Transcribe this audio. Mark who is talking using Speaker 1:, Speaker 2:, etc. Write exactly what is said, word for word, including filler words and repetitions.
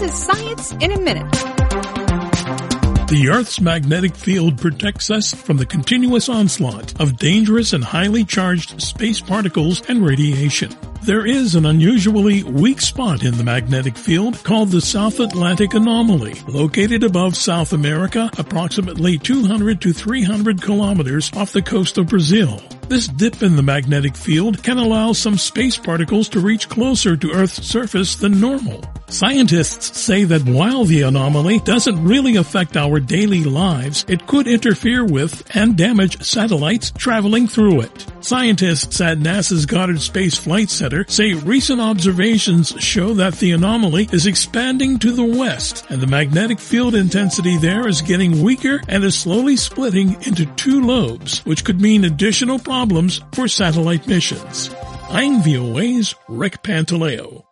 Speaker 1: is Science in a Minute.
Speaker 2: The Earth's magnetic field protects us from the continuous onslaught of dangerous and highly charged space particles and radiation. There is an unusually weak spot in the magnetic field called the South Atlantic Anomaly, located above South America, approximately two hundred to three hundred kilometers off the coast of Brazil. This dip in the magnetic field can allow some space particles to reach closer to Earth's surface than normal. Scientists say that while the anomaly doesn't really affect our daily lives, it could interfere with and damage satellites traveling through it. Scientists at NASA's Goddard Space Flight Center say recent observations show that the anomaly is expanding to the west, and the magnetic field intensity there is getting weaker and is slowly splitting into two lobes, which could mean additional problems for satellite missions. I'm V O A's Rick Pantaleo.